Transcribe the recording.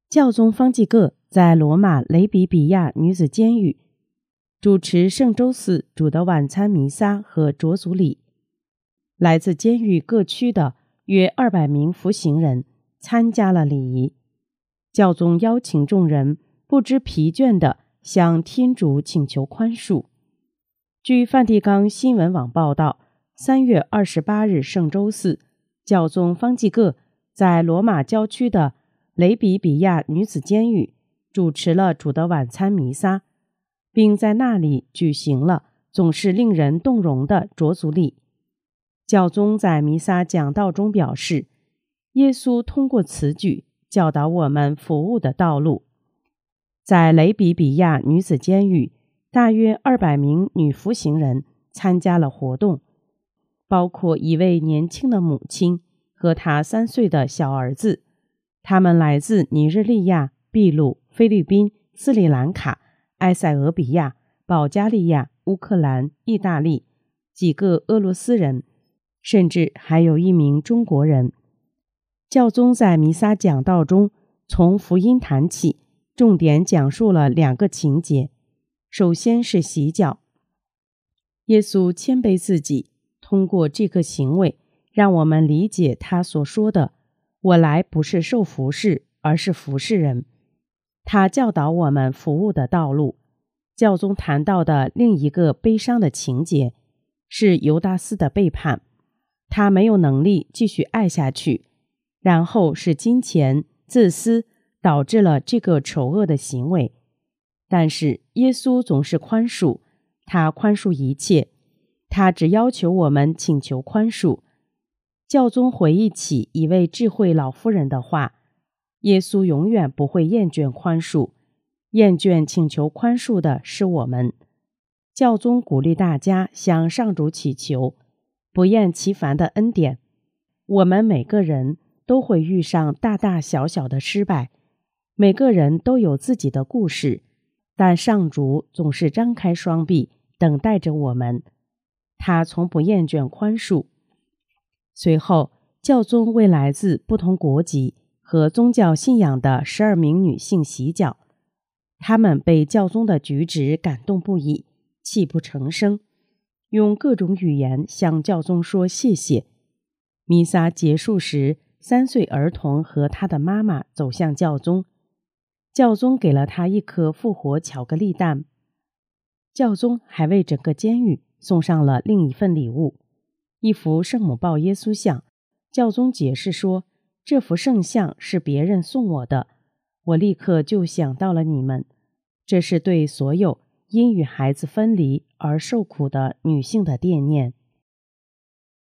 教宗方济各在罗马雷比比亚女子监狱主持圣周四主的晚餐弥撒和着足礼。来自监狱各区的约200名服刑人参加了礼仪。教宗邀请众人不知疲倦地向天主请求宽恕。据梵蒂冈新闻网报道，3月28日圣周四，教宗方济各在罗马郊区的雷比比亚女子监狱主持了主的晚餐弥撒，并在那里举行了总是令人动容的着足礼。教宗在弥撒讲道中表示，耶稣通过此举教导我们服务的道路。在雷比比亚女子监狱，大约200名女服刑人参加了活动，包括一位年轻的母亲和她3岁的小儿子。他们来自尼日利亚、秘鲁、菲律宾、斯里兰卡、埃塞俄比亚、保加利亚、乌克兰、意大利，几个俄罗斯人，甚至还有1名中国人。教宗在弥撒讲道中从福音谈起，重点讲述了2个情节。首先是洗脚。耶稣谦卑自己，通过这个行为让我们理解他所说的，我来不是受服侍，而是服侍人。他教导我们服务的道路。教宗谈到的另一个悲伤的情节是犹达斯的背叛，他没有能力继续爱下去，然后是金钱、自私导致了这个丑恶的行为。但是耶稣总是宽恕，他宽恕一切，他只要求我们请求宽恕。教宗回忆起一位智慧老妇人的话，耶稣永远不会厌倦宽恕，厌倦请求宽恕的是我们。教宗鼓励大家向上主祈求不厌其烦的恩典。我们每个人都会遇上大大小小的失败，每个人都有自己的故事，但上主总是张开双臂等待着我们，他从不厌倦宽恕。随后，教宗为来自不同国籍和宗教信仰的12名女性洗脚，她们被教宗的举止感动不已，泣不成声，用各种语言向教宗说谢谢。弥撒结束时，3岁儿童和他的妈妈走向教宗，教宗给了他1颗复活巧克力蛋。教宗还为整个监狱送上了另一份礼物，一幅圣母抱耶稣像。教宗解释说，这幅圣像是别人送我的，我立刻就想到了你们，这是对所有因与孩子分离而受苦的女性的惦念。